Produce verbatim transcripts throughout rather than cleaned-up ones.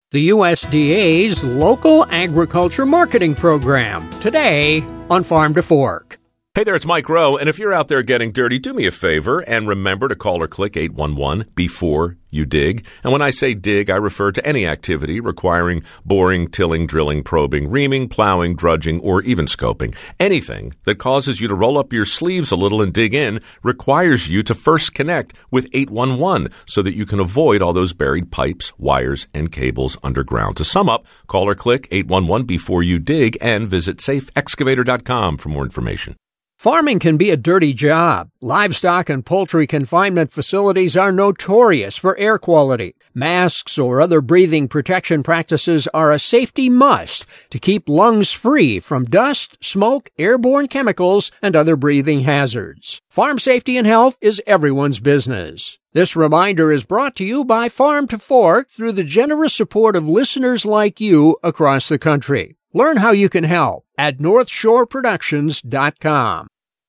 the U S D A's Local Agriculture Marketing Program, today on Farm to Fork. Hey there, it's Mike Rowe, and if you're out there getting dirty, do me a favor and remember to call or click eight one one before you dig. And when I say dig, I refer to any activity requiring boring, tilling, drilling, probing, reaming, plowing, drudging, or even scoping. Anything that causes you to roll up your sleeves a little and dig in requires you to first connect with eight one one so that you can avoid all those buried pipes, wires, and cables underground. To sum up, call or click eight one one before you dig and visit safe excavator dot com for more information. Farming can be a dirty job. Livestock and poultry confinement facilities are notorious for air quality. Masks or other breathing protection practices are a safety must to keep lungs free from dust, smoke, airborne chemicals, and other breathing hazards. Farm safety and health is everyone's business. This reminder is brought to you by Farm to Fork through the generous support of listeners like you across the country. Learn how you can help at north shore productions dot com.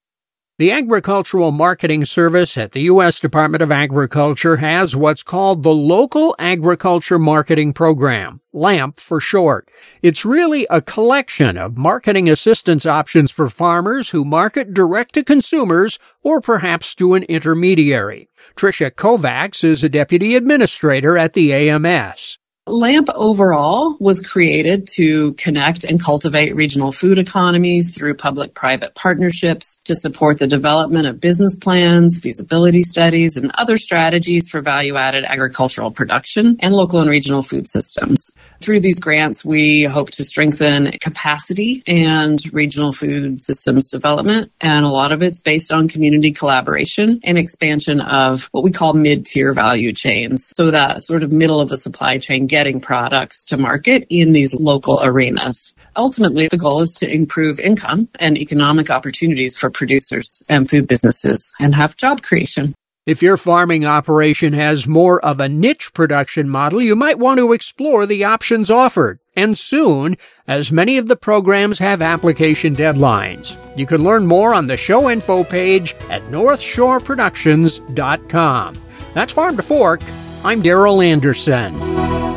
The Agricultural Marketing Service at the U S Department of Agriculture has what's called the Local Agriculture Marketing Program, LAMP for short. It's really a collection of marketing assistance options for farmers who market direct to consumers or perhaps to an intermediary. Tricia Kovacs is a deputy administrator at the A M S. LAMP overall was created to connect and cultivate regional food economies through public-private partnerships to support the development of business plans, feasibility studies, and other strategies for value-added agricultural production and local and regional food systems. Through these grants, we hope to strengthen capacity and regional food systems development, and a lot of it's based on community collaboration and expansion of what we call mid-tier value chains, so that sort of middle of the supply chain getting products to market in these local arenas. Ultimately, the goal is to improve income and economic opportunities for producers and food businesses and have job creation. If your farming operation has more of a niche production model, you might want to explore the options offered. And soon, as many of the programs have application deadlines. You can learn more on the show info page at north shore productions dot com. That's Farm to Fork. I'm Darrell Anderson.